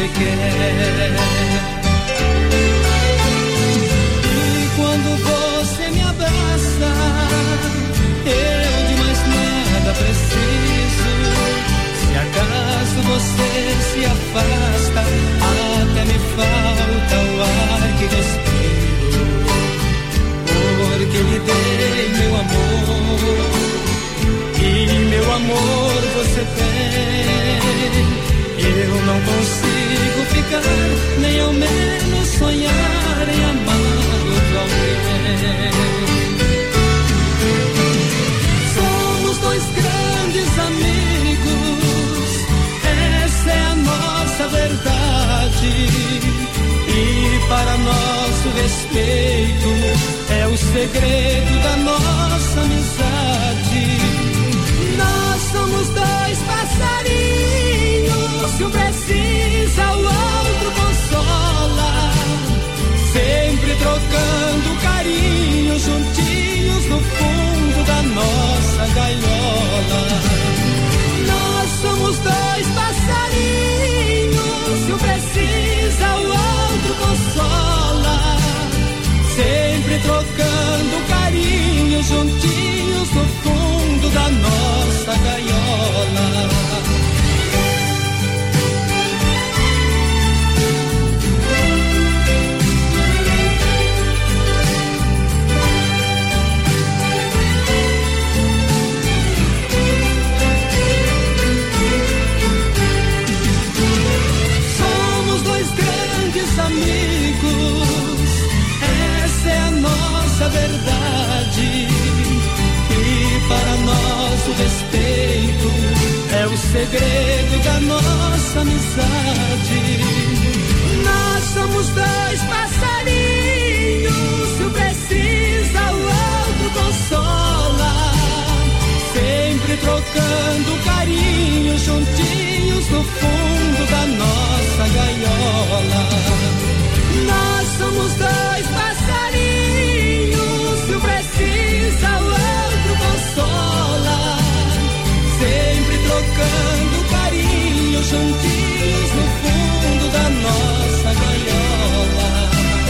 você quer. E quando você me abraça, eu de mais nada preciso. Se acaso você se afasta, até me falta o ar que respiro, porque lhe dei meu amor, e meu amor você tem. Eu não consigo ficar, nem ao menos sonhar em amar outro alguém. Somos dois grandes amigos, essa é a nossa verdade. E para nosso respeito é o segredo da nossa amizade. Nós somos dois passarinhos, se um precisa o outro consola, sempre trocando carinho, juntinhos no fundo da nossa gaiola. Nós somos dois passarinhos, se um precisa o outro consola, sempre trocando carinho, juntinhos no fundo da nossa gaiola. Amigos, essa é a nossa verdade, e para nosso respeito é o segredo da nossa amizade. Nós somos dois passarinhos, se um precisa o outro consola, sempre trocando carinho, juntinhos no fundo da nossa gaiola. Nós somos dois passarinhos, se um precisa o outro consola, sempre trocando carinho, juntinhos no fundo da nossa gaiola.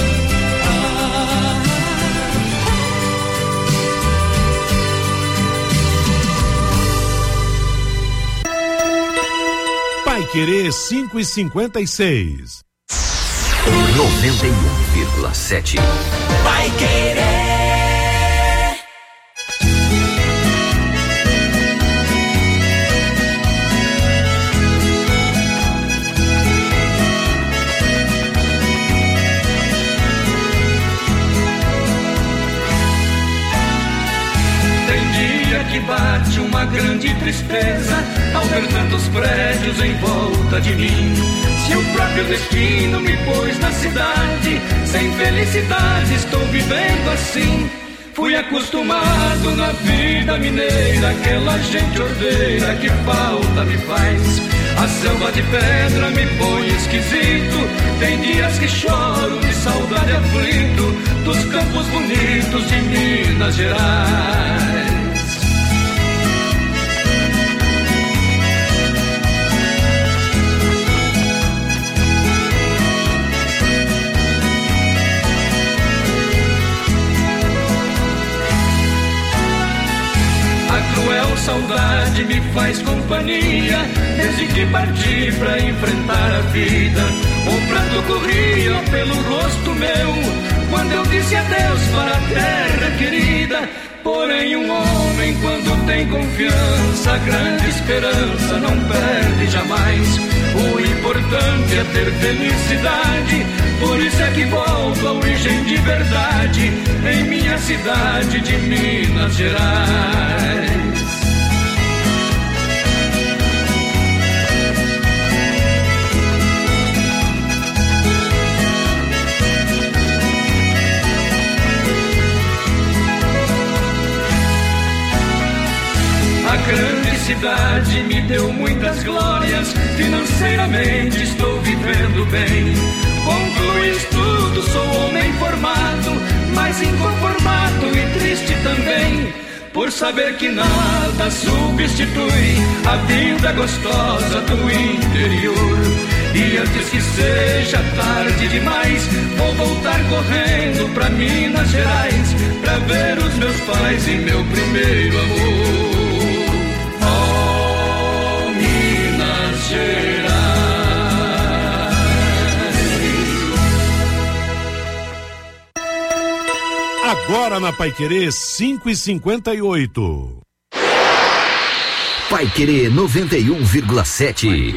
Paiquerê 5:56. 91,7. Paiquerê. Tem dia que bate uma grande tristeza ao ver tantos prédios em volta de mim. Se o próprio destino me pôs na cidade, sem felicidade estou vivendo assim. Fui acostumado na vida mineira, aquela gente ordeira que falta me faz. A selva de pedra me põe esquisito, tem dias que choro de saudade aflito dos campos bonitos de Minas Gerais. Saudade me faz companhia desde que parti pra enfrentar a vida. O pranto corria pelo rosto meu quando eu disse adeus para a terra querida. Porém um homem quando tem confiança, grande esperança não perde jamais. O importante é ter felicidade, por isso é que volto à origem de verdade, em minha cidade de Minas Gerais. A grande cidade me deu muitas glórias, financeiramente estou vivendo bem. Concluí estudo, sou homem formado, mas inconformado e triste também, por saber que nada substitui a vida gostosa do interior. E antes que seja tarde demais, vou voltar correndo pra Minas Gerais, pra ver os meus pais e meu primeiro amor. Oh, Minas Gerais. Agora na Paiquerê 5:58. Paiquerê 91,7.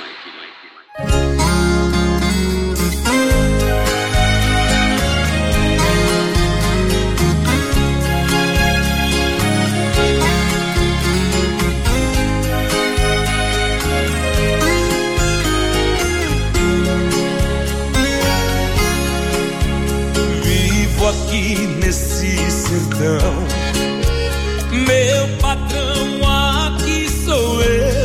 Vivo aqui nesse sertão, meu patrão aqui sou eu.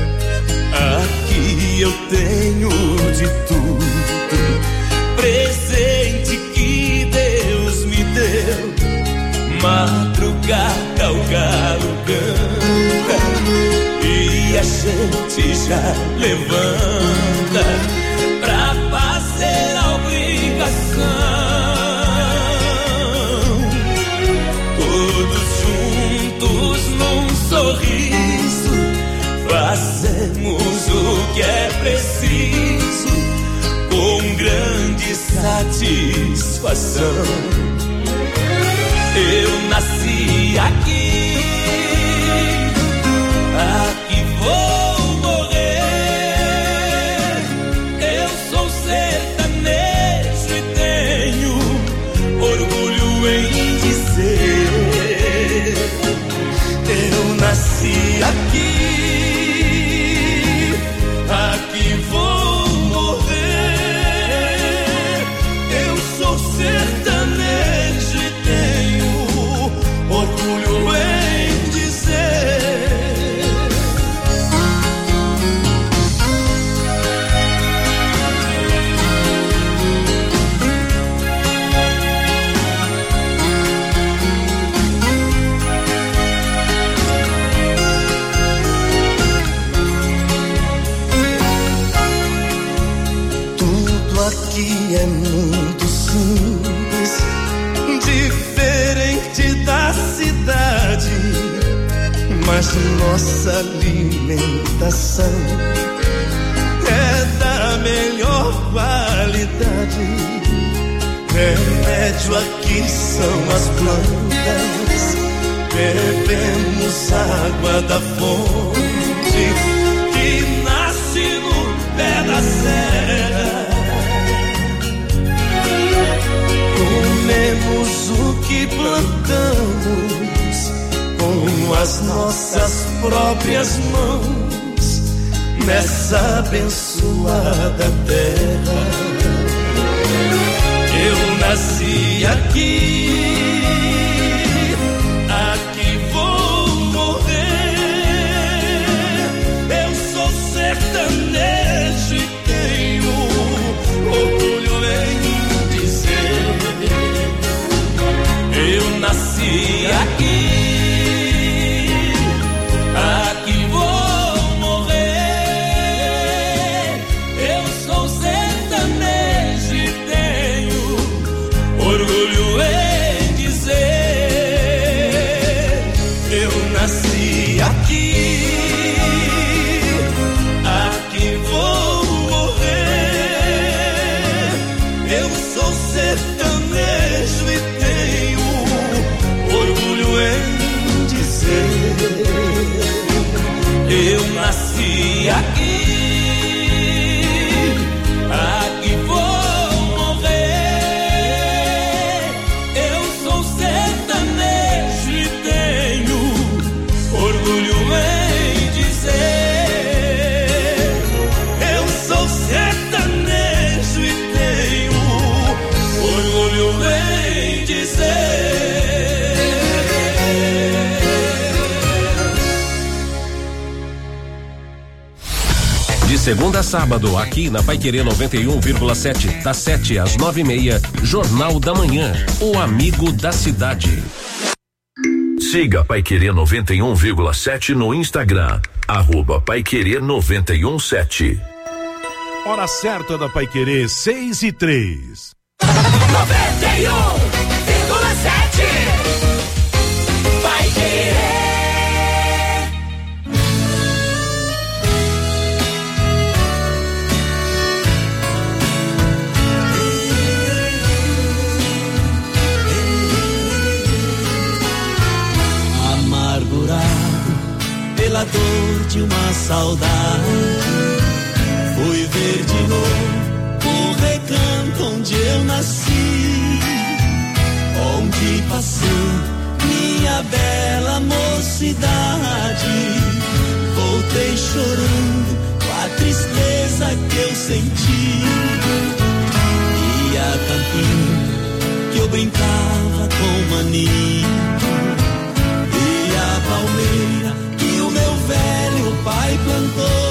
Aqui eu tenho de tudo, presente que Deus me deu. Madrugada o galo canta e a gente já levanta pra fazer a obrigação. Todos juntos num sorriso fazemos o que é preciso com grande satisfação. Eu nasci aqui, aqui vou morrer. Eu sou sertanejo e tenho orgulho em dizer. Eu nasci aqui, aqui vou morrer. Eu sou sertanejo e tenho orgulho em dizer. Tudo aqui é muito simples, diferente da cidade, mas nossa alimentação é da melhor qualidade. Remédio aqui são as plantas, bebemos água da fonte que nasce no pé da serra. Comemos o que plantamos com as nossas próprias mãos nessa abençoada terra. Eu nasci aqui, aqui vou morrer. Eu sou sertanejo e tenho orgulho em dizer. Eu nasci aqui, aqui vou morrer. Eu sou sertanejo e tenho orgulho em dizer. Eu nasci aqui, aqui vou morrer. Eu sou sertanejo e tenho orgulho em dizer. Eu nasci aqui, aqui vou morrer. Eu sou sertanejo e tenho orgulho em dizer. Eu sou sertanejo e tenho orgulho em dizer. De segunda a sábado, aqui na Paiquerê 91,7, das 7 às 9:30, Jornal da Manhã, o amigo da cidade. Siga Paiquerê 91,7 no Instagram, @Paiquerê 91,7. Hora certa da Paiquerê, 6:03. 91,7 Paiquerê. Amargurado pela dor de uma saudade, fui ver de novo o recanto onde eu nasci, onde passei minha bela mocidade. Voltei chorando com a tristeza que eu senti, e a campina que eu brincava com maninho, e a palmeira que o meu velho pai plantou.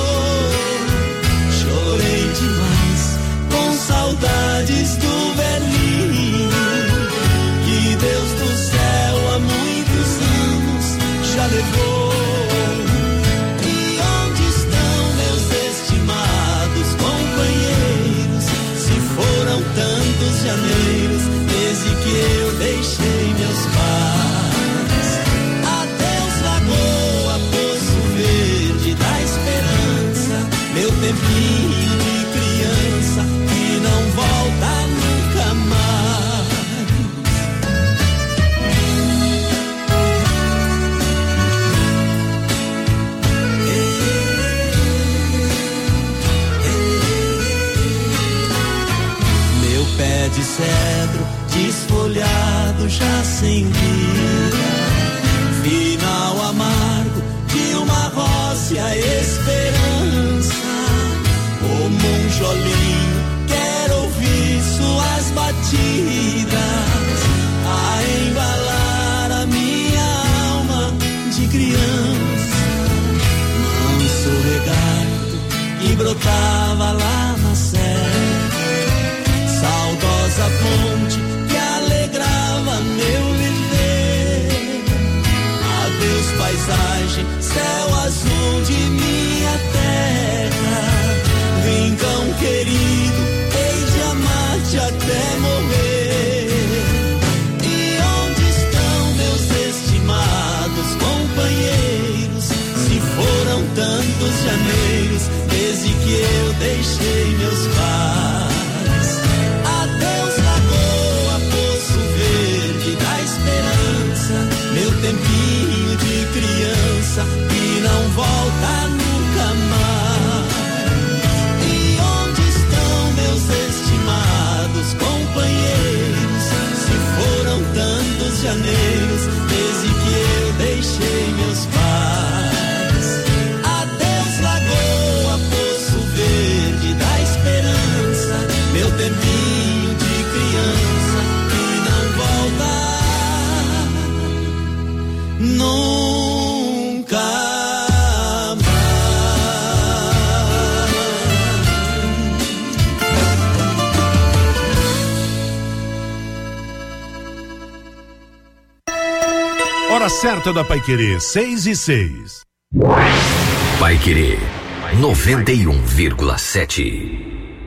Chorei demais com saudades do velhinho, que Deus do céu há muitos anos já levou. E onde estão meus estimados companheiros? Se foram tantos janeiros desde que eu deixei meus pais. Adeus lagoa, poço verde da esperança, meu tempinho de criança que não volta nunca mais. Meu pé de cedro desfolhado já sem vida, final amargo de uma roça e a esperança. O monjolinho quer ouvir suas batidas, a embalar a minha alma de criança. Manso regato que brotava lá na serra, saudosa fonte que alegrava meu viver. Adeus paisagem, céu azul de minha terra, rincão querido, hei de amar-te até morrer. E onde estão meus estimados companheiros? Se foram tantos janeiros desde que eu deixei meus pais. Adeus lagoa, poço verde da esperança, meu tempinho de criança que não volta nunca mais. Estimados companheiros, se foram tantos janeiros desde que eu deixei meus pais. Adeus lagoa, poço verde da esperança, meu tempinho de criança que não volta nunca. Hora certa da Paiquerê, 6:06. Paiquerê 91,7.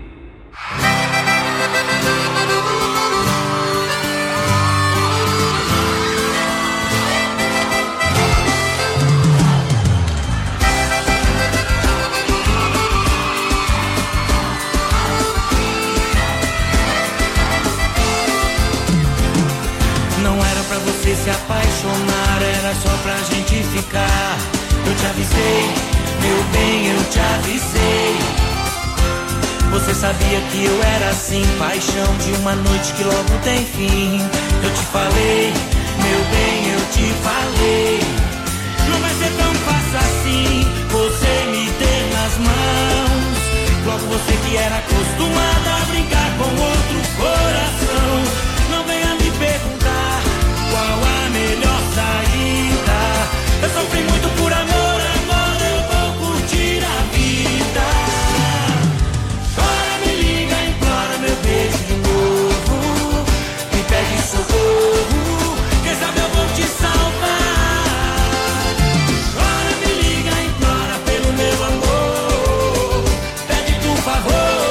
Se apaixonar era só pra gente ficar. Eu te avisei, meu bem, eu te avisei. Você sabia que eu era assim, paixão de uma noite que logo tem fim. Eu te falei, meu bem, eu te falei. Não vai ser tão fácil assim, você me ter nas mãos. Logo você que era acostumada a brincar com outro coração. Não venha me perguntar qual a melhor saída. Eu sofri muito por amor, agora eu vou curtir a vida. Chora, me liga, implora meu beijo de novo. Me pede socorro, quem sabe eu vou te salvar. Chora, me liga, implora pelo meu amor. Pede por favor.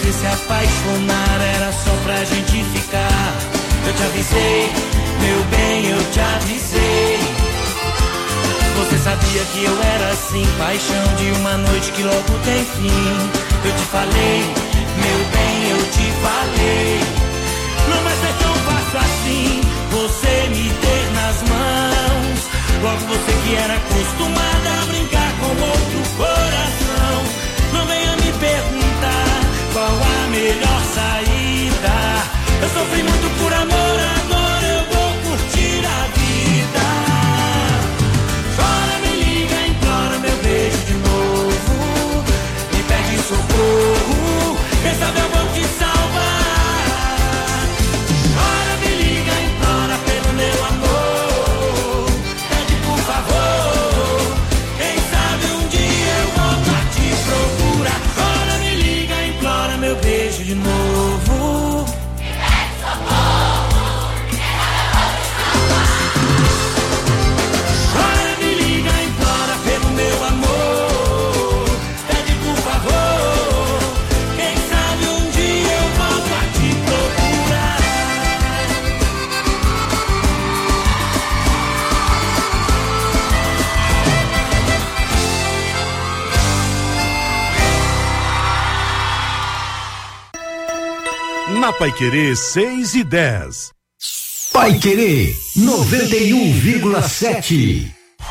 você se apaixonar, era só pra gente ficar. Eu te avisei, meu bem, eu te avisei. Você sabia que eu era assim, paixão de uma noite que logo tem fim. Eu te falei, meu bem, eu te falei. Não vai ser tão fácil assim, você me ter nas mãos. Logo você que era acostumada a brincar com outro coração. Não venha me perguntar qual a melhor saída. Eu sofri muito por amor, agora eu vou curtir a vida. Chora, me liga, implora meu beijo de novo. Me pede socorro, quem sabe eu vou te salvar. Chora, me liga, implora pelo meu amor. Pede por favor, quem sabe um dia eu volto a te procurar. Chora, me liga, implora meu beijo de novo. Na Paiquerê 6:10. Paiquerê 91,7.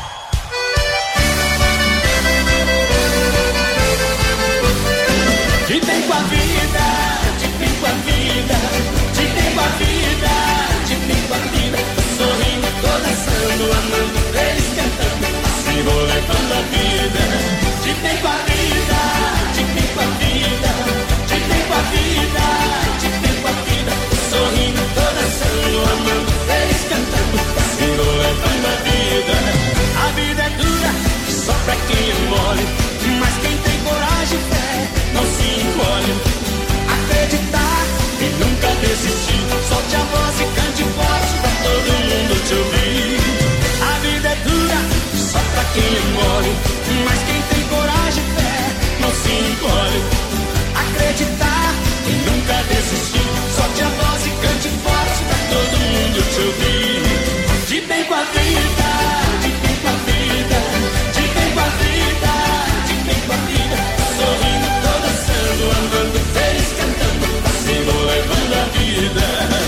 De tempo a vida, de tempo a vida, de tempo a vida, de tempo a vida. Sorrindo, tô dançando, amando, eles cantando, assim vou levando a vida. De tempo a vida, de tempo a vida, de tempo a vida, de tempo a vida. Sorrindo, tô dançando, amando, eles cantando, assim vou levando a vida. A vida é dura, só pra quem é mole, mas quem tem coragem e fé não se encolhe. Acreditar e nunca desistir. Solte a voz e cante forte pra todo mundo te ouvir. A vida é dura, só pra quem é mole, mas quem tem coragem e fé não se encolhe. Acreditar e nunca desistir. Solte a voz e cante forte pra todo mundo te ouvir. De tempo a vida, de tempo a vida, de tempo a vida, de tempo a vida. Sorrindo, tô dançando, andando, feliz cantando, assim vou levando a vida.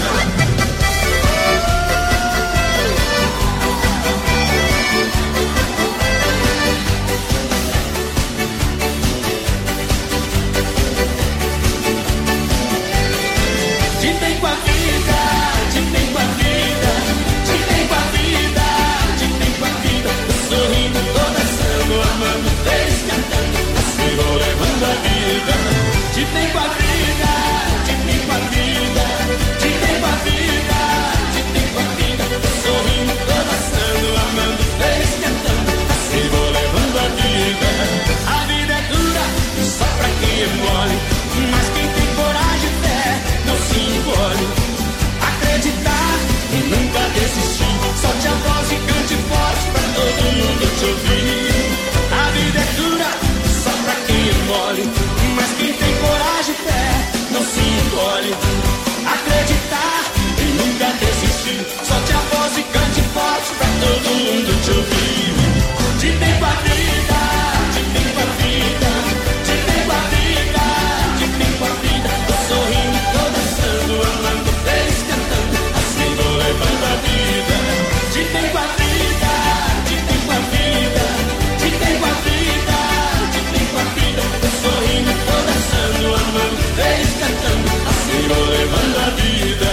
De tempo a vida, de tempo a vida, de tempo a vida, de tempo a vida. Sorrindo, tô dançando, amando, feliz cantando, assim vou levando a vida. De tempo a vida, de tempo a vida, de tempo a vida, de tempo a vida. Sorrindo, tô dançando, amando, feliz cantando, assim vou levando a vida. A vida é dura, só pra quem é mole, mas quem tem coragem e fé não se encolhe. Acreditar e nunca desistir. Solte a voz e cante forte pra todo mundo te ouvir. A vida é dura, só pra quem é mole, mas quem tem coragem e fé não se encolhe. Acreditar e nunca desistir. Solte a voz e cante forte pra todo mundo te ouvir. De tempo a vida, de tempo a vida, de tempo a vida, de tempo a vida. Tô sorrindo, tô dançando, amando, feliz cantando, assim vou levando a vida. De tempo a vida, de tempo a vida, de tempo a vida, de tempo a vida. Tô sorrindo, tô dançando, amando, feliz cantando, assim vou levando a vida.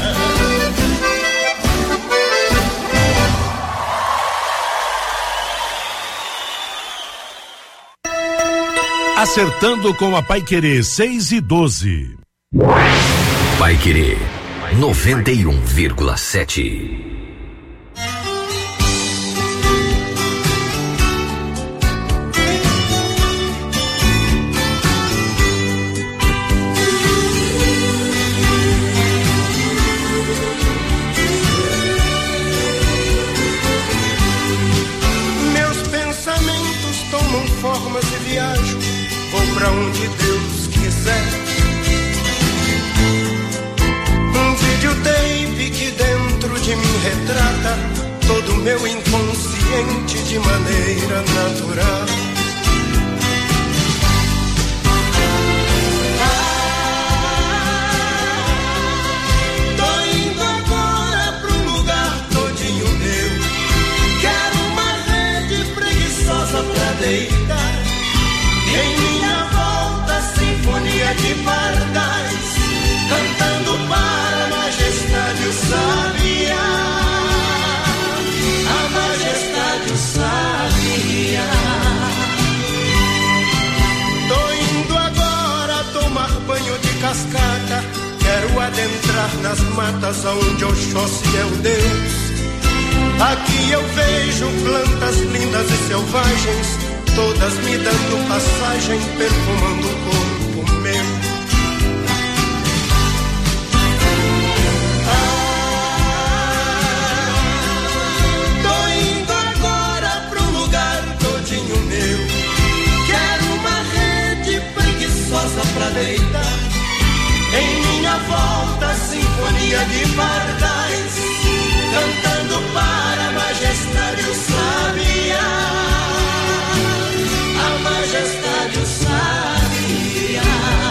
Acertando com a Paiquerê 6:12. Paiquerê 91,7. Meus pensamentos tomam formas e viajo, vou pra onde Deus quiser. meu inconsciente de maneira natural. Tô indo agora pra um lugar todinho meu. Quero uma rede preguiçosa pra deitar. E em minha volta, sinfonia de pardais, cantando para a majestade o sabiá. A majestade o sabiá. Tô indo agora tomar banho de cascata. Quero adentrar nas matas onde Oxóssi é o Deus. Aqui eu vejo plantas lindas e selvagens, todas me dando passagem, perfumando o corpo meu. Tô indo agora pra um lugar todinho meu. Quero uma rede preguiçosa pra deitar. Em minha volta, sinfonia de pardais, cantando para a majestade o sabiá. A majestade o sabiá.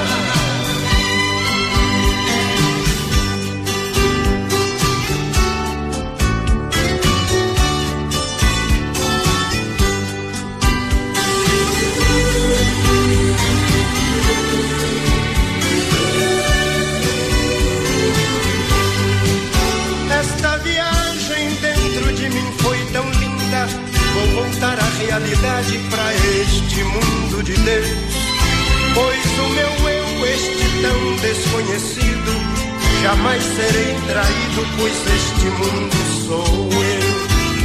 Esta viagem dentro de mim foi tão linda. Vou voltar à realidade, pra este mundo de Deus. Pois o meu eu, este tão desconhecido, jamais serei traído, pois este mundo sou eu.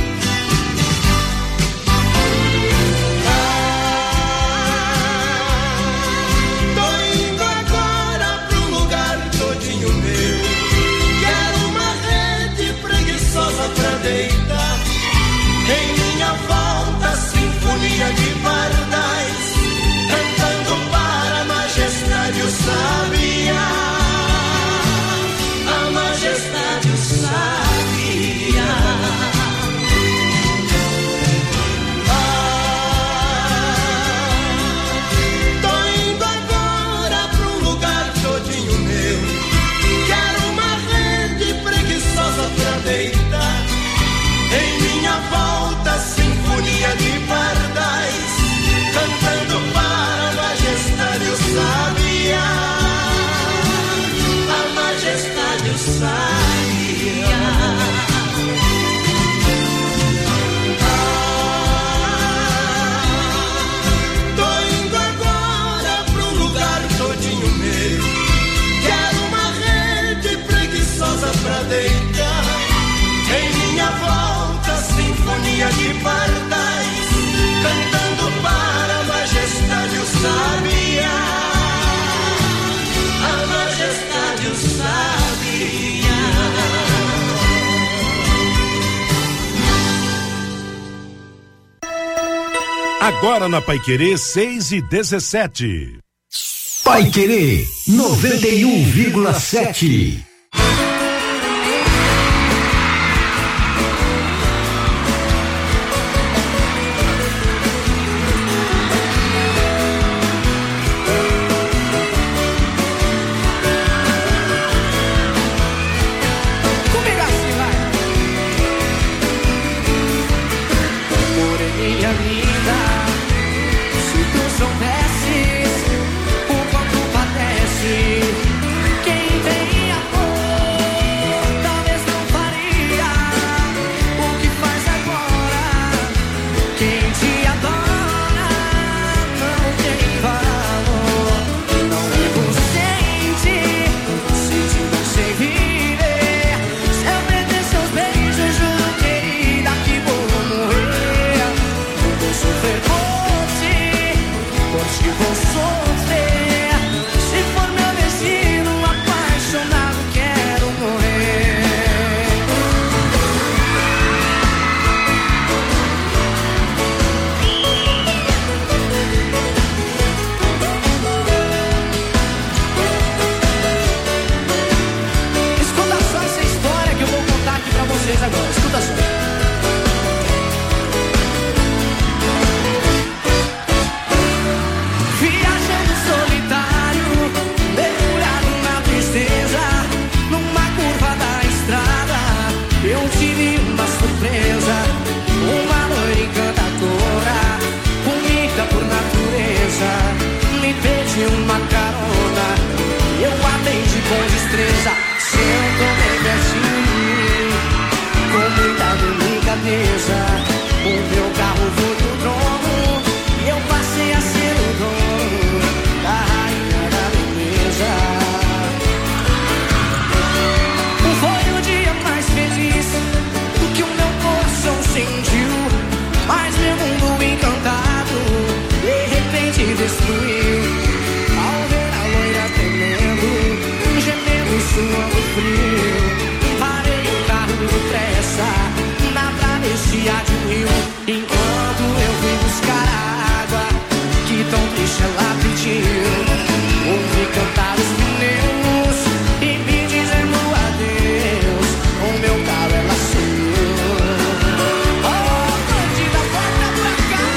Tô indo agora pra um lugar todinho meu. Quero uma rede preguiçosa pra deitar. Em minha volta, sinfonia de pardais, cantando para a majestade o sabiá. A majestade o sabiá. Tô indo agora pra um lugar todinho meu. Quero uma rede preguiçosa pra deitar. Em minha volta, sinfonia de pardais, cantando para a majestade o sabiá. A majestade o sabiá. Tô indo agora pra um lugar todinho meu. Quero uma rede preguiçosa pra deitar. Em minha volta, sinfonia de pardais, cantando para a majestade o sabiá. A majestade o sabiá. Agora na Paiquerê 6:17. Paiquerê 91,7. Soubesses o quanto padece quem tem amor. destreza, senta-me pertinho, com muita delicadeza. O meu carro foi o dono e eu passei a ser o dono da rainha da beleza. Foi o dia mais feliz que o meu coração sentiu, mas meu mundo encantado de repente destruiu. Ao ver a loira tremendo, gemendo, suando frio, parei o carro depressa na travessia de um rio, enquanto eu fui buscar a água que tão triste ela pediu. Ouvi cantar os pneus e me dizendo adeus, o meu carro ela saiu. Oh, bandida, volta pra cá,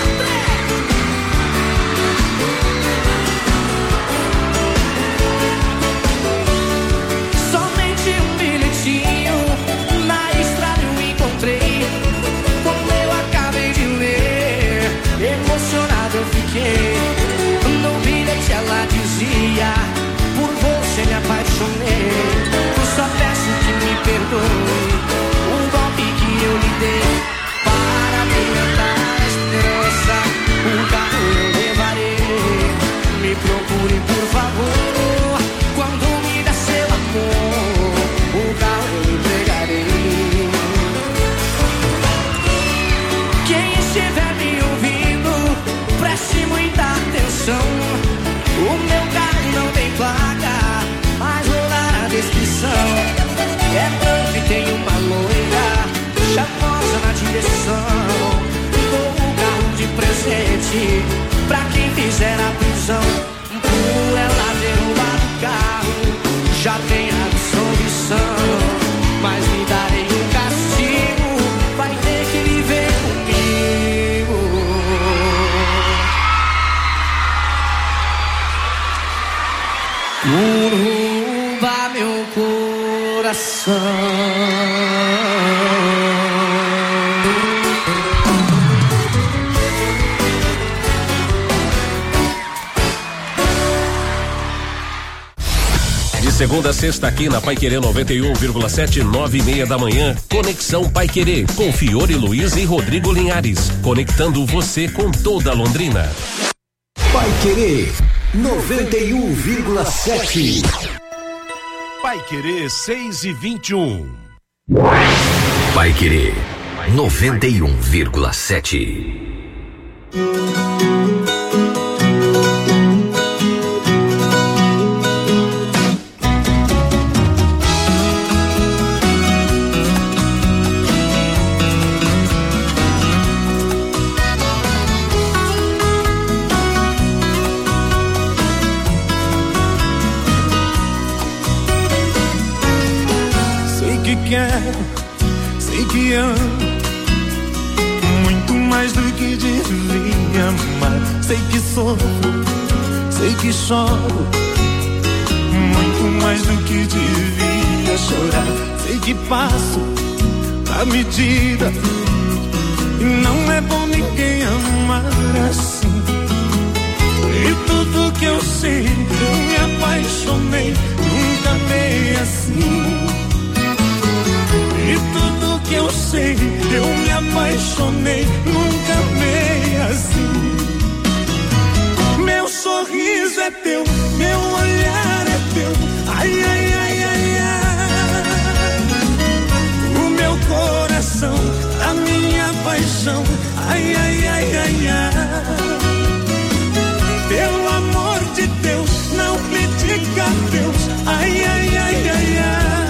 somente um bilhetinho na estrada eu encontrei. Quando eu acabei de ler, emocionado eu fiquei. No bilhete ela dizia: por você me apaixonei. Eu só peço que me perdoe o golpe que eu lhe dei. Para alimentar a esperança, o carro eu levarei. Me procure por favor, quando me dá seu amor, o carro eu entregarei. Quem estiver me ouvindo, preste muita atenção. O meu carro não tem placa, mas vou dar a descrição. É branco e tem uma loira charmosa na direção. Dou o carro de presente pra quem fizer a prisão. Por ela derrubar o carro, já tem a absolvição. Mas me darei um castigo, vai ter que viver comigo. Rouba meu coração. De segunda a sexta aqui na Paiquerê 91,7, 9:30 da manhã, Conexão Paiquerê, com Fiore Luiz e Rodrigo Linhares, conectando você com toda Londrina. Paiquerê 91,7. Paiquerê 6:21. Paiquerê 91,7. Sei que amo muito mais do que devia amar. Sei que sofro, sei que choro muito mais do que devia chorar. Sei que passo a medida e não é bom ninguém amar assim. E tudo que eu sei, eu me apaixonei, nunca amei assim. E tudo que eu sei, eu me apaixonei, nunca amei assim. Meu sorriso é teu, meu olhar é teu, ai, ai, ai, ai, ai. O meu coração, a minha paixão, ai, ai, ai, ai, ai. Pelo amor de Deus, não critica Deus, ai, ai, ai, ai, ai.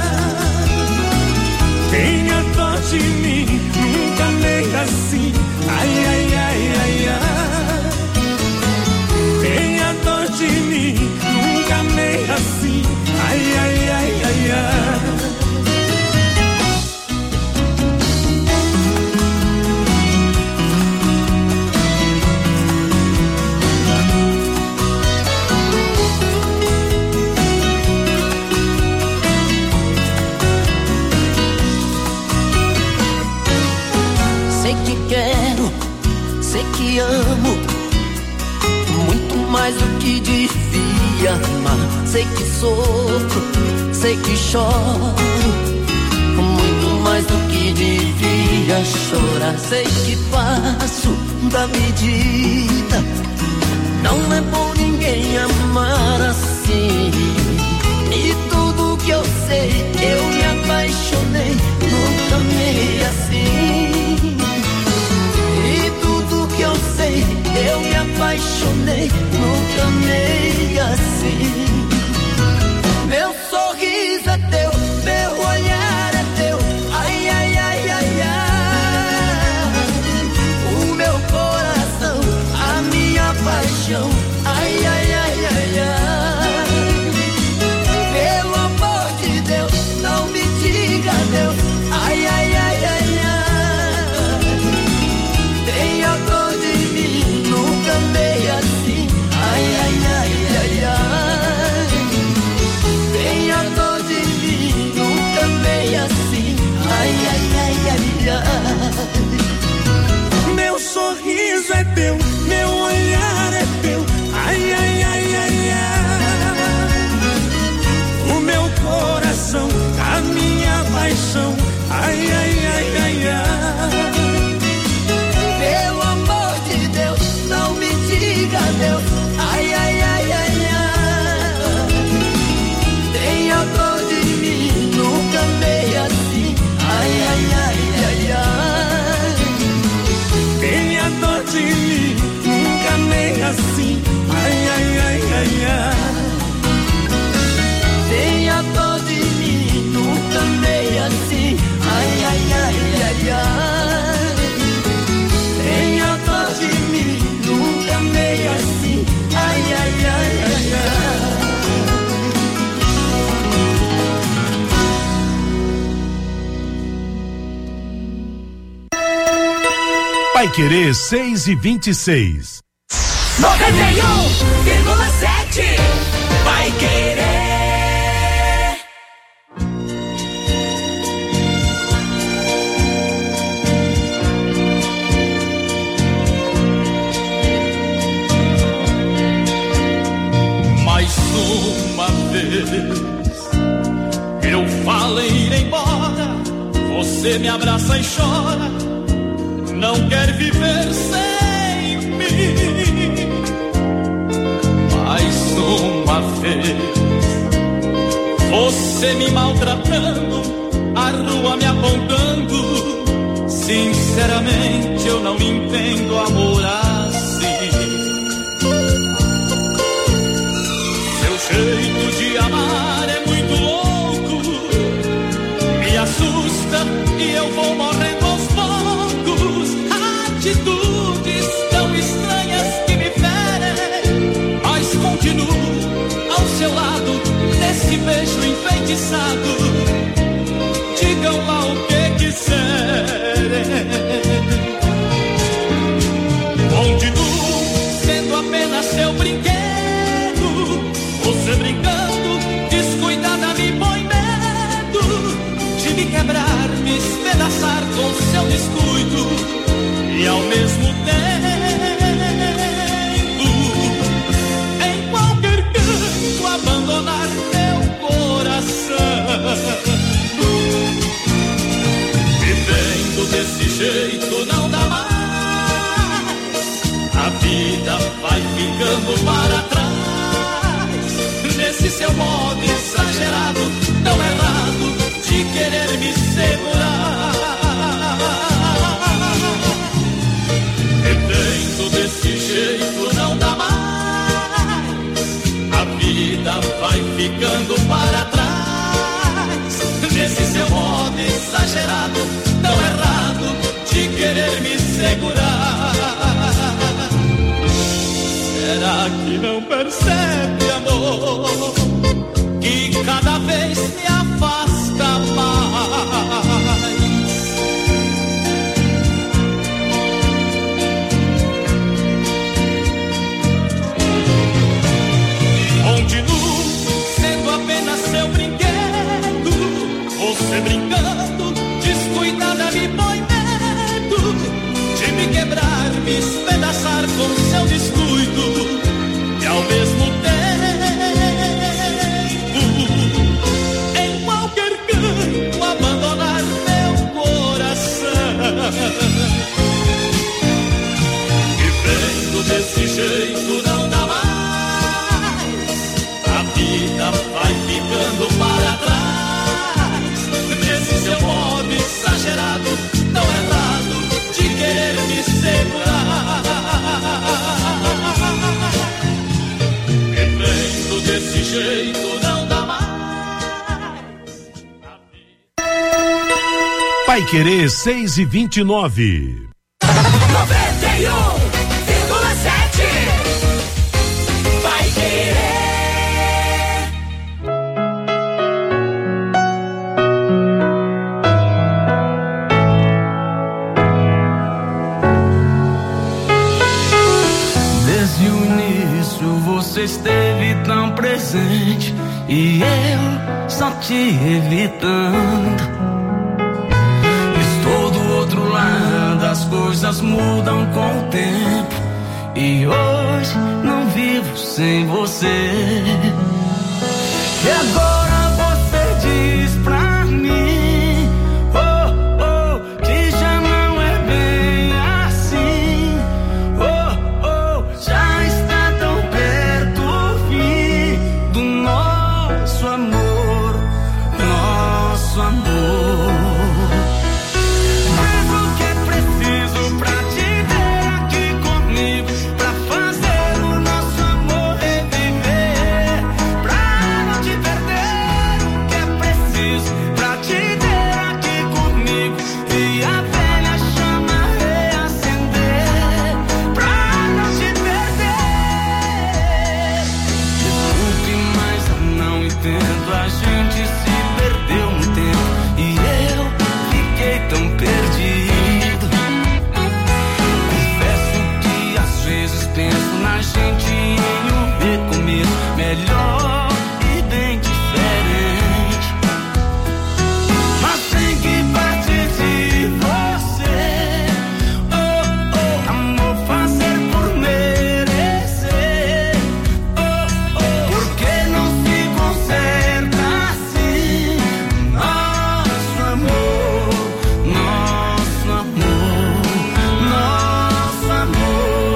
Tenha dó de mim, nunca amei assim, ai, ai, ai, ai, ai. Tenha dó de mim, nunca amei assim, ai, ai, ai, ai, ai. amo muito mais do que devia amar. Sei que sofro, sei que choro muito mais do que devia chorar. Sei que passo da medida, não é bom ninguém amar assim. E tudo que eu sei, eu me apaixonei, nunca amei assim. E tudo que eu sei, eu me apaixonei, nunca amei assim. Meu sorriso é teu, meu olhar é teu, ai, ai, ai, ai, ai. O meu coração, a minha paixão, ai, ai, ai, ai, ai. Pelo amor de Deus, não me diga Deus, ai, ai, ai, ai, ai. Tenha dor de mim, nunca amei assim, ai, ai, ai, ai, ai. Tenha dor de mim, nunca amei assim, ai, ai, ai, ai, ai. Meu sorriso é teu, meu olhar é teu, ai, ai, ai, ai, ai. O meu coração, a minha paixão, ai, ai, ai, ai, ai. Pelo amor de Deus, não me diga Deus, ai, ai, ai, ai, ai. Tenha dor de mim, nunca amei assim, ai, ai, ai, ai, ai. Tenha dor de mim, nunca amei assim, ai, ai, ai, ai, ai. Tenha dor de mim, nunca amei assim, ai, ai, ai, ai, ai. Tenha dor de mim, nunca amei assim, ai, ai, ai, ai, ai. Paiquerê 6:26. 91,7 Paiquerê. Mais uma vez eu falei ir embora, você me abraça e chora, não quer viver sem mim. Mais uma vez você me maltratando, a rua me apontando, sinceramente eu não entendo amor assim. Seu jeito de amar é muito louco, me assusta e eu vou morrendo aos poucos. Atitudes tão estranhas que me ferem, mas continuo ao seu lado, nesse beijo enfeitiçado. Digam lá o que quiserem, continuo sendo apenas seu brinquedo. Você brincando, descuidada, me põe medo de me quebrar, me espedaçar com seu descuido. E ao mesmo tempo, em qualquer canto, abandonar meu coração. Vivendo desse jeito não dá mais, a vida vai ficando para trás. Nesse seu modo exagerado, tão errado, de querer me segurar. Desse jeito não dá mais, a vida vai ficando para trás. Nesse seu modo exagerado, tão errado, de querer me segurar. Será que não percebe, amor, que cada vez me afasta mais? Seu brinquedo, você brincando, descuidada, me põe medo de me quebrar, me espedaçar com seu descuido. E ao mesmo tempo, Paiquerê 6:29. 91,7 Paiquerê. Desde o início você esteve tão presente e eu só te evitando. Estou do outro lado, as coisas mudam com o tempo e hoje não vivo sem você. E agora você diz pra mim, oh, oh, que já não é bem assim. Oh, oh, já está tão perto o fim do nosso amor, nosso amor. Melhor e bem diferente, mas tem que partir de você. Oh, oh, amor, fazer por merecer. Oh, oh, porque não se conserta assim. Nosso amor, nosso amor, nosso amor.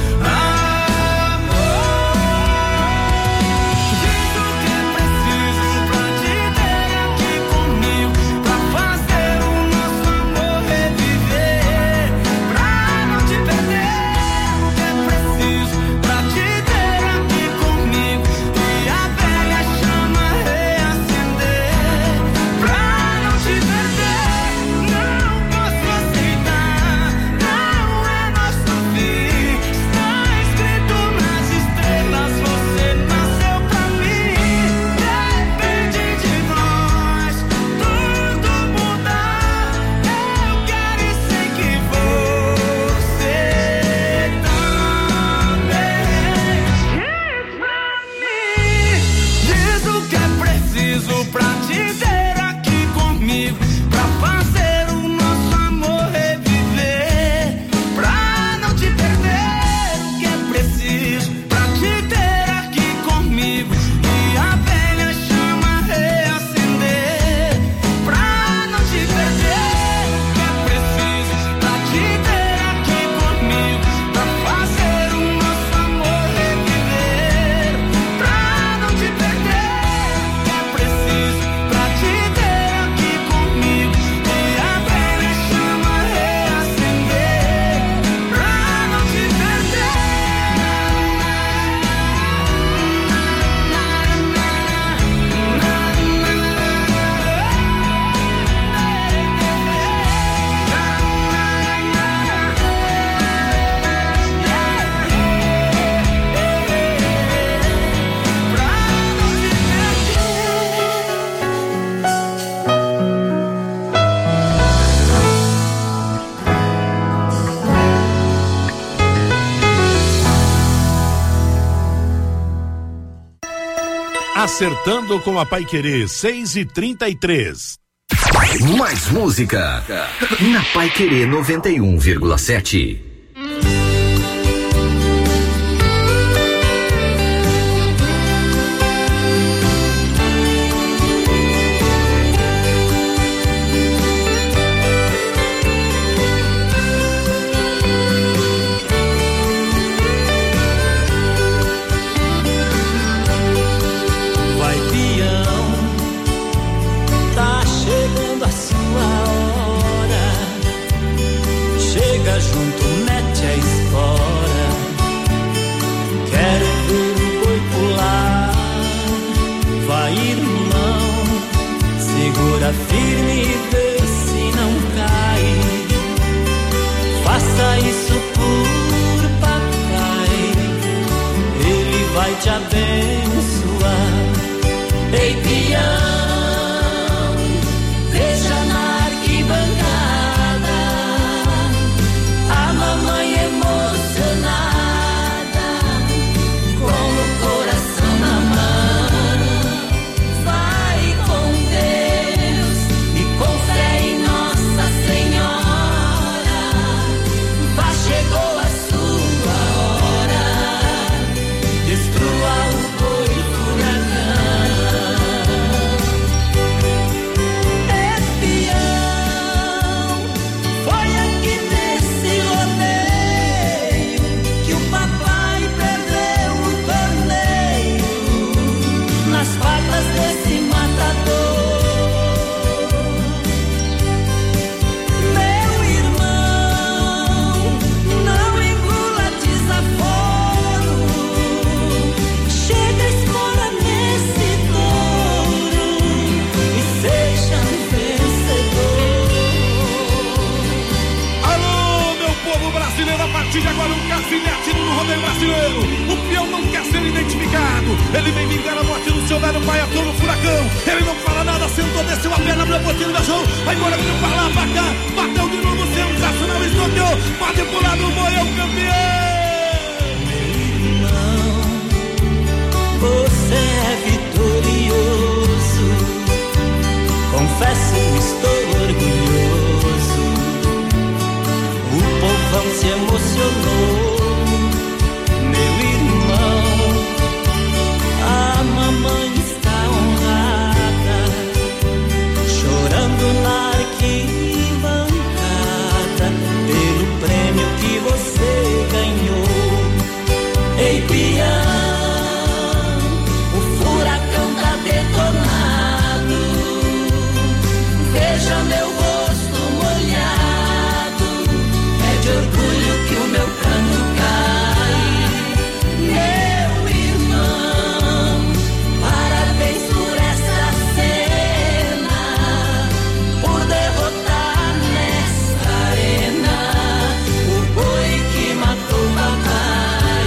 Acertando com a Paiquerê 6:33. Mais música na Paiquerê 91,7. Firme e vê se não te abençoar. Ei, peão, veja na arquibancada a mamãe emocionada, com o coração na mão. Vai com Deus e com fé em Nossa Senhora. Vá, chegou a sua hora. Destrua o boi furacão. É peão, foi aqui nesse rodeio que o papai perdeu o torneio nas patas desse matador. Meu irmão, não engula desaforo. Chega, escora nesse touro e seja um vencedor. Alô, meu povo brasileiro, a partir de agora um casinete no rodeio brasileiro. O peão não quer ser identificado. Ele vem vingar a morte do seu velho pai, ator no furacão. Ele não fala nada, sentou, desceu a perna, abriu a botina, beijou. Aí embora, veio pra lá, pra cá, bateu de novo, sensacional, escanteou. Bate pro lado, o boi é o campeão. Você é vitorioso, confesso, estou orgulhoso. O povão se emocionou, meu irmão. A mamãe está honrada, chorando na arquibancada pelo prêmio que você ganhou. Ei, peão, o furacão tá detonado. Veja meu rosto molhado, é de orgulho que o meu canto cai. Meu irmão, parabéns por essa cena, por derrotar nessa arena o boi que matou o papai.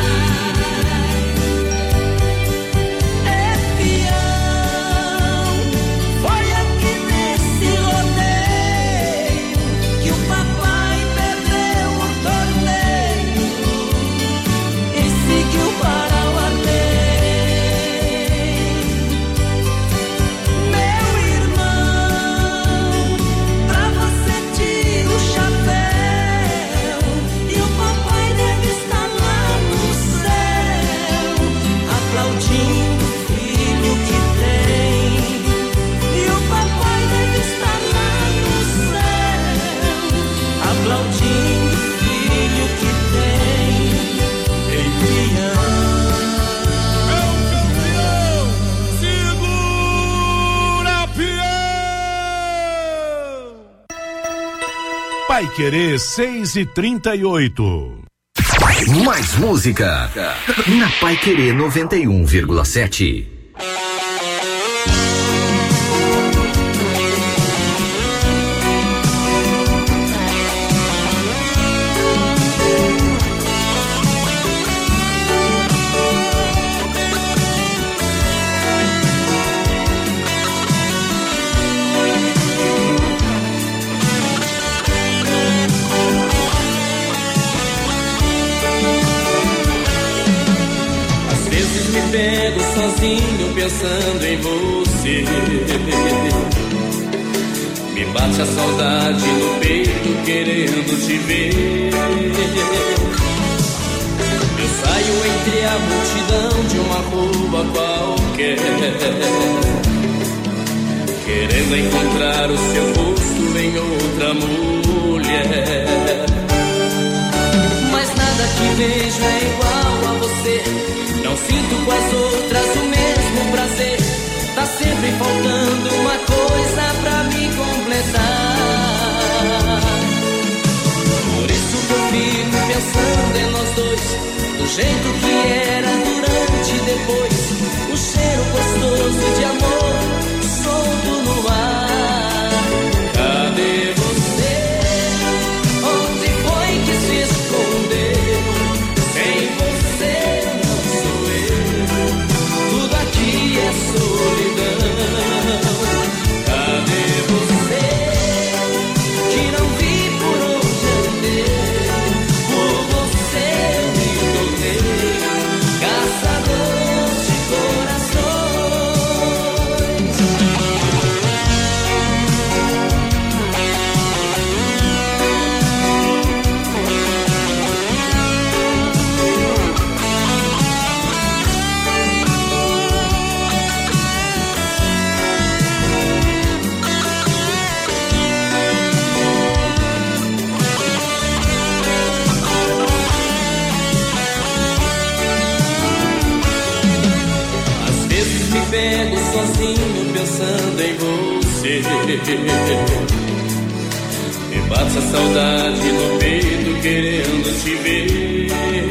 É peão, foi aqui nesse rodeio que o papai perdeu o torneio e seguiu para o além. Meu irmão, pra você tira o chapéu e o papai deve estar lá no céu, aplaudindo o filho que tem. E o papai deve estar lá no céu, aplaudindo o filho que tem. Ei, peão. É o campeão! Segura, peão! Pai Querer 6h38. Mais música na Paiquerê 91,7. Às vezes me pego sozinho pensando em você. Me bate a saudade no peito querendo te ver. Eu saio entre a multidão de uma rua qualquer, querendo encontrar o seu rosto em outra mulher. Mas nada que vejo é igual a você. Não sinto com as outras o mesmo prazer. Tá sempre faltando uma coisa pra me completar. Por isso que eu fico pensando em nós dois, do jeito que era durante e depois. O cheiro gostoso de amor solto no ar. Cadê você? Onde foi que se escondeu? Sem você não sou eu. sozinho pensando em você. Me bate a saudade no peito querendo te ver.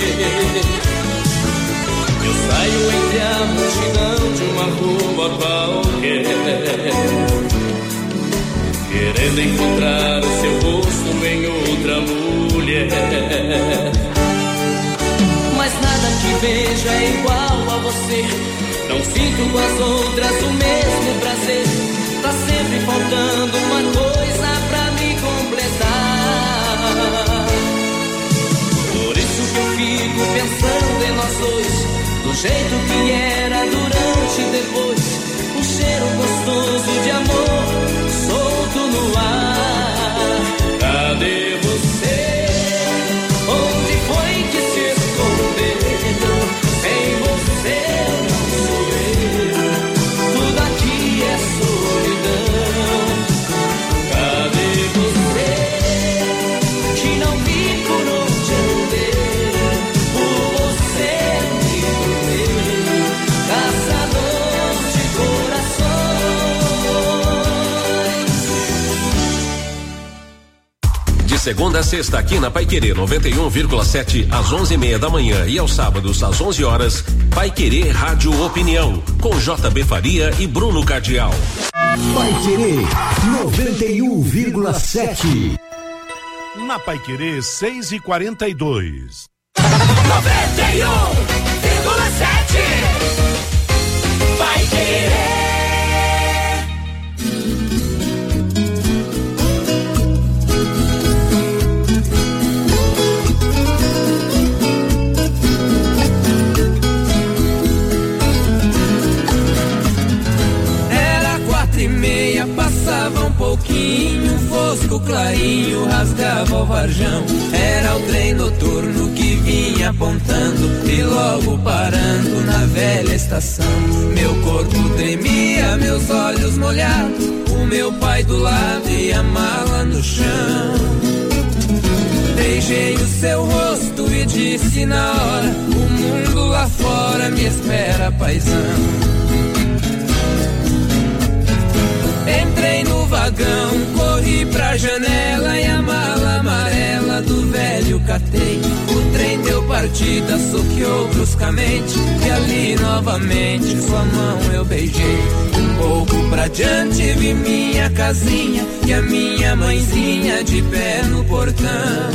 Eu saio entre a multidão de uma rua qualquer, querendo encontrar o seu rosto em outra mulher. Mas nada que vejo é igual a você. Não sinto com as outras o mesmo prazer. Tá sempre faltando uma coisa pra me completar. Por isso que eu fico pensando em nós dois, do jeito que era durante e depois. Um cheiro gostoso de amor solto no ar. Cadê você? Onde foi que se escondeu? Sem você não sou eu. Tudo aqui é solidão. Cadê você? Que não vi por onde andei. Por você me tornei caçador de corações. De segunda a sexta aqui na Paiquerê 91,7 às 11:30 da manhã e aos sábados às 11 horas, Paiquerê Rádio Opinião com JB Faria e Bruno Cardial. Paiquerê 91,7. Na Paiquerê 6h42. 91,7 Paiquerê. Era 4:30, passava um pouquinho, fosco clarinho rasgava o varjão. Era o trem noturno que vinha apontando e logo parando na velha estação. Meu corpo tremia, meus olhos molhados, o meu pai do lado e a mala no chão. Beijei o seu rosto e disse na hora: o mundo lá fora me espera, paizão. Entrei no vagão, corri pra janela e a mala amarela do velho catei. O trem deu partida, soqueou bruscamente e ali novamente sua mão eu beijei. Um pouco pra diante vi minha casinha e a minha mãezinha de pé no portão.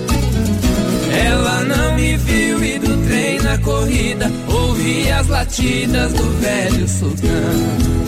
Ela não me viu e do trem na corrida ouvi as latidas do velho sultão.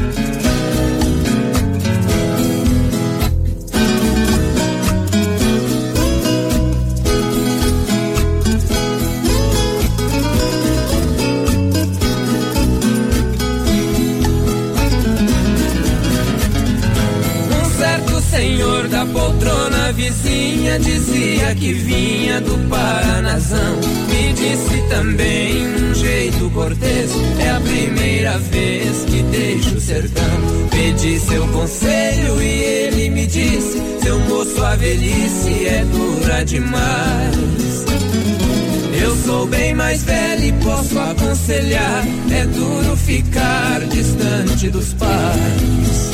Senhor da poltrona vizinha dizia que vinha do Paranazão. Me disse também um jeito cortês: é a primeira vez que deixo o sertão. Pedi seu conselho e ele me disse: seu moço, a velhice é dura demais. Eu sou bem mais velho e posso aconselhar: é duro ficar distante dos pais.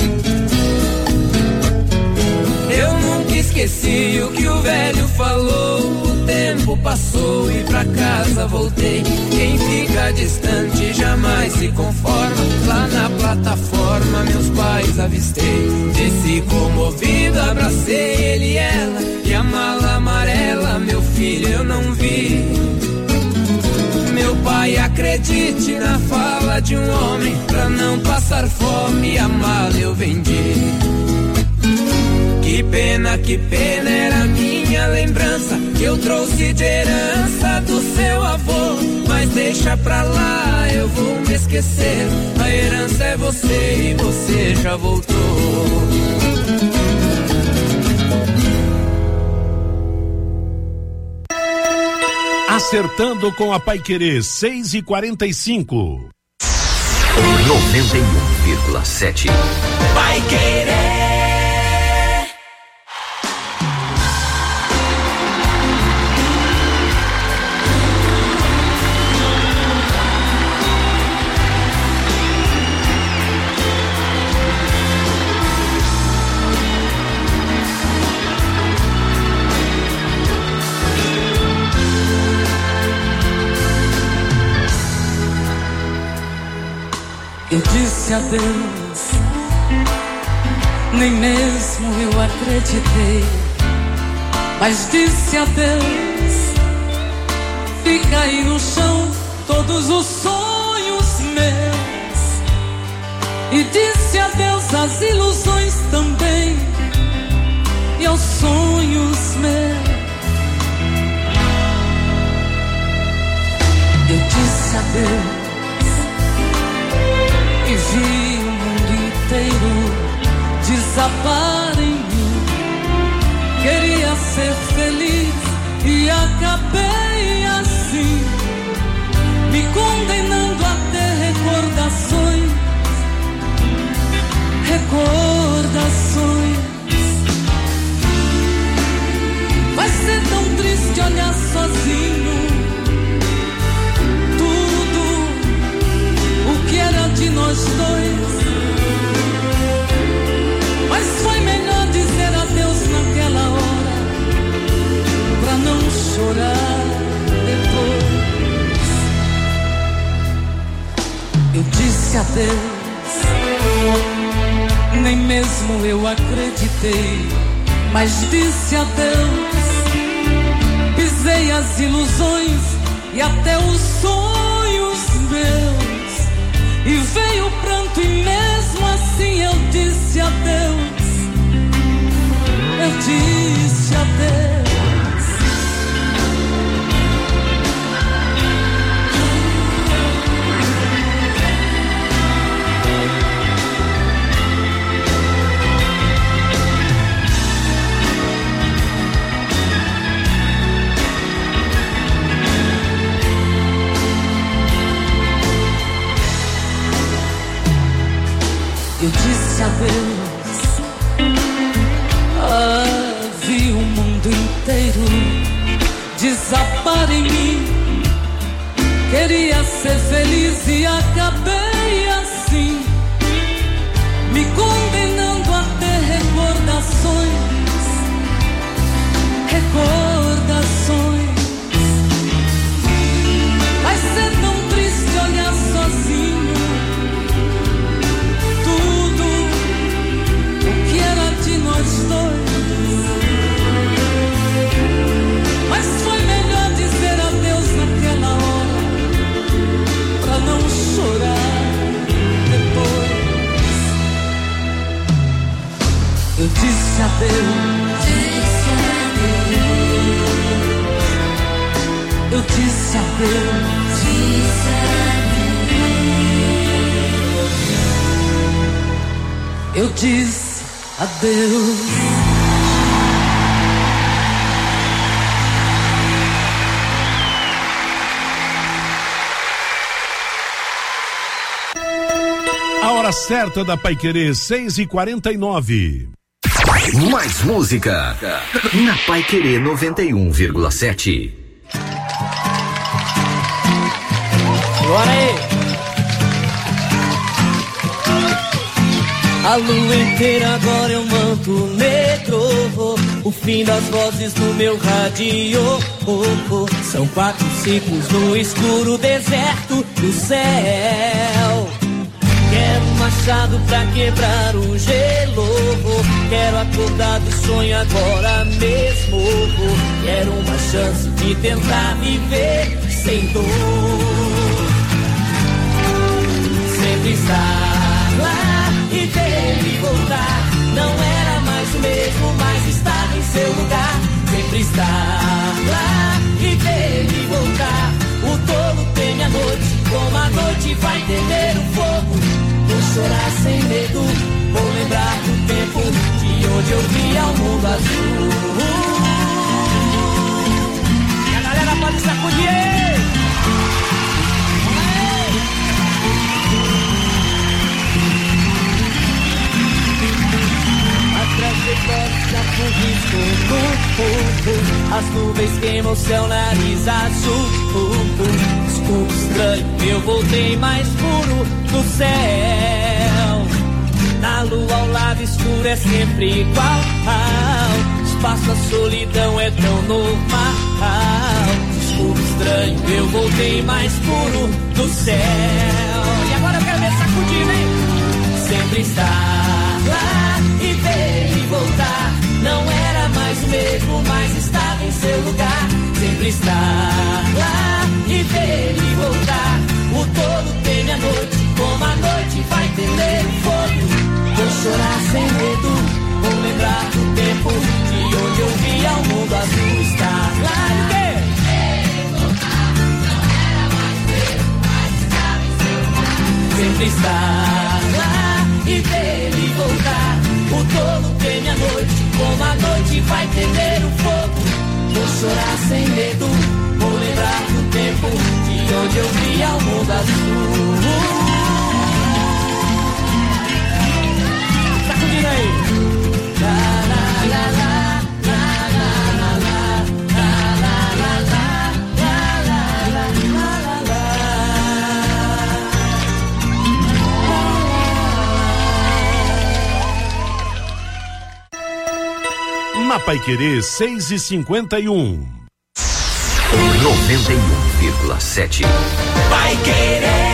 Eu nunca esqueci o que o velho falou. O tempo passou e pra casa voltei. Quem fica distante jamais se conforma. Lá na plataforma meus pais avistei. Desci comovido, abracei ele e ela. E a mala amarela, meu filho, eu não vi. Meu pai, acredite na fala de um homem. Pra não passar fome, a mala eu vendi. Que pena era minha lembrança que eu trouxe de herança do seu avô. Mas deixa pra lá, eu vou me esquecer. A herança é você e você já voltou. Acertando com a Paiquerê 6h45. 91,7. Paiquerê. Eu disse adeus, nem mesmo eu acreditei, mas disse adeus. Fica aí no chão todos os sonhos meus, e disse adeus às ilusões também, e aos sonhos meus. Eu disse adeus e vi o mundo inteiro desabar em mim. Queria ser feliz e acabei assim, me condenando a ter recordações. Vai ser tão triste olhar sozinho tudo o que era de nós dois. Mas foi melhor dizer adeus naquela hora, pra não chorar depois. Eu disse adeus, nem mesmo eu acreditei, mas disse adeus. Pisei as ilusões e até os sonhos meus, e veio o pranto e mesmo assim eu disse adeus. Eu disse adeus. Eu disse adeus, vi o mundo inteiro desabar em mim. Queria ser feliz e acabei assim, me condenando a ter recordações. Vai ser tão triste olhar sozinho de nós dois. Mas foi melhor dizer adeus naquela hora, pra não chorar depois. Eu disse adeus, eu disse adeus, eu disse adeus. A hora certa da Paiquerê, 6h49. Mais música na Paiquerê 91,7. Bora aí! A lua inteira agora é um manto negro, o fim das vozes no meu rádio. São 4 ciclos no escuro deserto do céu. Quero um machado pra quebrar o gelo, quero acordar do sonho agora mesmo. Quero uma chance de tentar viver sem dor, sempre estar lá e ver ele voltar. Não era mais o mesmo, mas está em seu lugar. Sempre estar lá e ver ele voltar. O tolo tem a noite, como a noite vai temer o fogo. Vou chorar sem medo, vou lembrar do tempo de onde eu via o mundo azul. E a galera pode sacudir. As nuvens queimam seu nariz azul. Escuro estranho, eu voltei mais puro do céu. Na lua ao lado escuro é sempre igual. Espaço, a solidão é tão normal. Escuro estranho, eu voltei mais puro do céu. E agora eu quero ver essa sacudindo, hein? Sempre estar lá e ver ele voltar. Não era mais o mesmo, mas estava em seu lugar. Sempre estar lá e ver ele voltar. O tolo teme a noite, como a noite vai tender o fogo. Vou chorar sem medo, vou lembrar do tempo de onde eu via o mundo azul estar lá. E o quê? Sempre estar lá e ver ele voltar. O tolo teme a noite, como a noite vai tender o fogo. Vou chorar sem medo, vou lembrar do tempo de onde eu via o mundo azul. Sacudindo aí. La la la la. Na Paiquerê 6h51. 91,7. Paiquerê.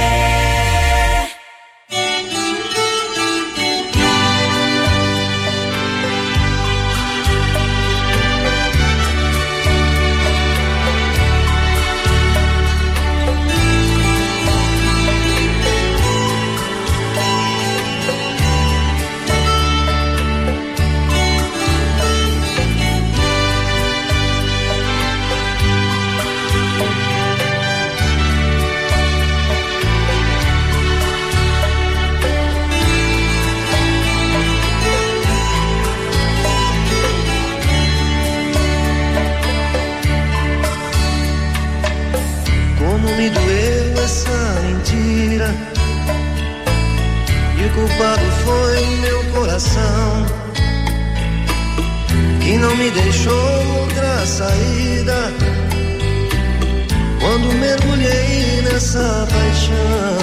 Me doeu essa mentira, e o culpado foi meu coração, que não me deixou outra saída quando mergulhei nessa paixão.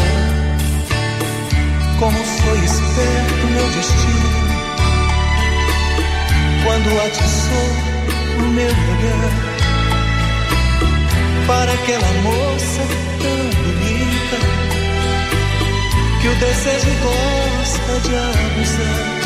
Como foi esperto meu destino, quando atiçou o meu olhar para aquela moça tão bonita, que o desejo gosta de abusar.